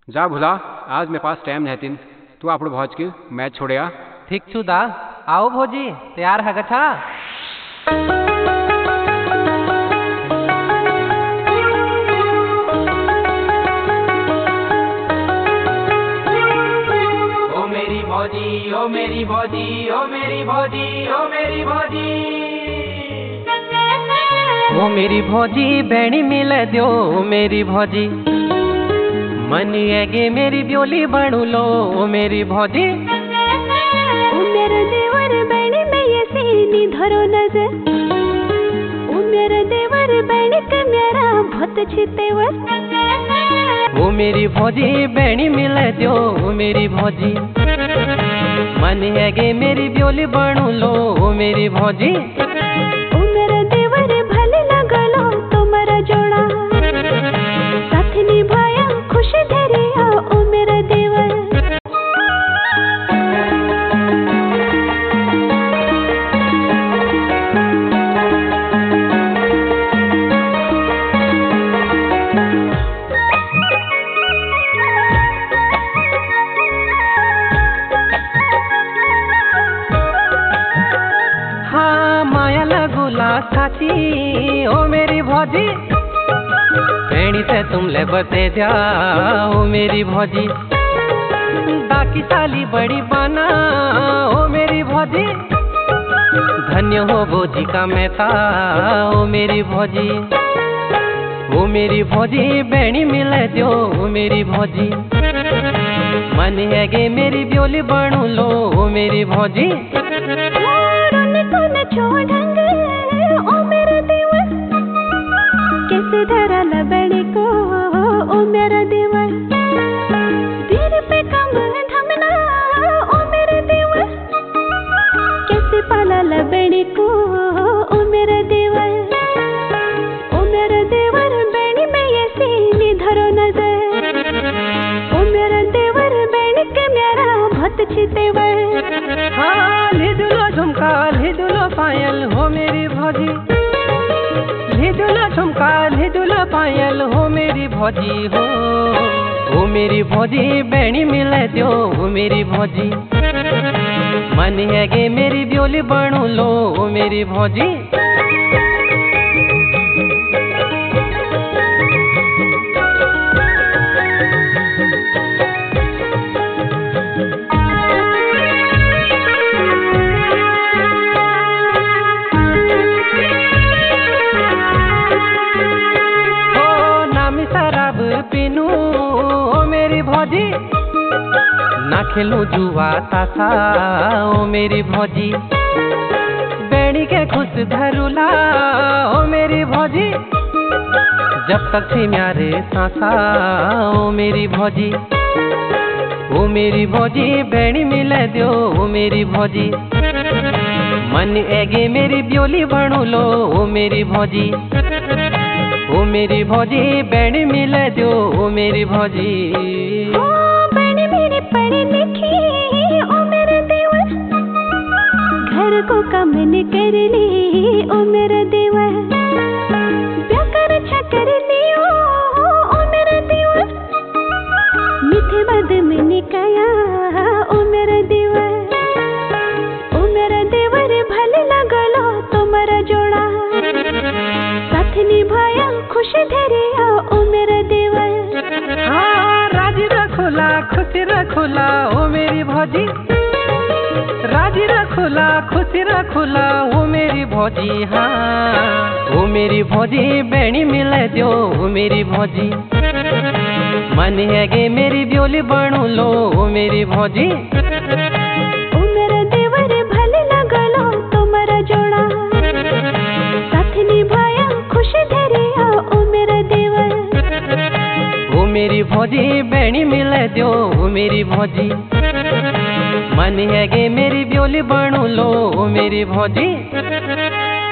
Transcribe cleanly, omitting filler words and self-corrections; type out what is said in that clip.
जा भुला, आज मेरे पास टाइम नहीं तीन। तू आप भौज की मैच छोड़िया। ठीक छु दा। आओ भोजी, तैयार है गछा। ओ मेरी भौजी, ओ मेरी भौजी, ओ मेरी भौजी, ओ मेरी भौजी। ओ मेरी भौजी बेणी मिले दो मेरी भौजी, मनी एगे मेरी ब्योली बनू लो ओ मेरी भौजी। ओ मेरा देवर बेणी में ये सीनी धरो नजर, ओ मेरा देवर बेणी के मेरा बहुत अच्छी तेवर। ओ मेरी भौजी बेणी मिले दो मेरी भौजी, मनी एगे मेरी ब्योली बनू लो ओ मेरी भौजी। ओ मेरा देवर भले लगलो तुम्हारा जोड़ा, साथ निभाया खुशी धरिया ओ मेरा देवर। हाँ माया लगुला साची ओ मेरी भौजी, बेणी से तुम ले बते जाओ मेरी भौजी। बाकी साली बड़ी बना ओ मेरी भौजी, धन्य हो भौजी का मेता ओ मेरी भौजी। ओ मेरी भौजी बेणी मिले दो ओ मेरी भौजी, मन है गे मेरी ब्योली बनू लो ओ मेरी भौजी। छोड़ंग ओ मेरा देवर, कैसे धरा लबड़ी को ओ मेरा देवर। दिल पे कम धमना ओ मेरा देवर, कैसे पाला लबड़ी को ओ मेरा देवर। ओ मेरा देवर बेणी में ये सीनी धरो नजर, ओ मेरा देवर बेणी के मेरा बहुत अच्छी तेवर। हाँ लिदुलो झुमका लिदुलो पायल हो मेरी भौजी, लिदुलो झुमका लिदुलो पायल हो मेरी भौजी हो। ओ मेरी भौजी बेणी मिले दो ओ मेरी भौजी, मन है गे मेरी ब्योली बनू लो ओ मेरी भौजी। पीनू ओ मेरी भौजी, ना खेलूं जुआ तासा ओ मेरी भौजी। बेणी के खुश धरुला ओ मेरी भौजी, जब तक थी म्यारे सांसा ओ मेरी भौजी। ओ मेरी भौजी बेणी मिले दो ओ मेरी भौजी, मन एगे मेरी ब्योली बनू लो ओ मेरी भौजी। ओ मेरी भौजी बेणी मिले दो ओ मेरी भौजी। ओ बेणी मेरी पढ़ी लिखी ओ मेरा देवर, घर को काम न कर ली ओ मेरा देवर। प्याकर छकर लियो ओ मेरा देवर, मीठे बद में निकाया ओ मेरा देवर। ओ मेरा देवर भले लगलो तुम्हारा जोड़ा, साथ निभाया खुशी धरिया ओ मेरा देवर। हाँ राजी रखोला खुशी रखोला ओ मेरी भौजी, राजी रखोला खुशी रखोला ओ मेरी भौजी। हाँ ओ मेरी भौजी बेणी मिले दो ओ मेरी भौजी, मन है गे मेरी ब्योली बनू लो ओ मेरी भौजी। ओ मेरा देवर भले लगलो तुम्हारा जोड़ा, साथ निभाया खुशी धरिया ओ मेरा देवर। ओ मेरी भौजी बेणी मिले दो ओ मेरी भौजी, मन है गे मेरी ब्योली बनू लो ओ मेरी भौजी।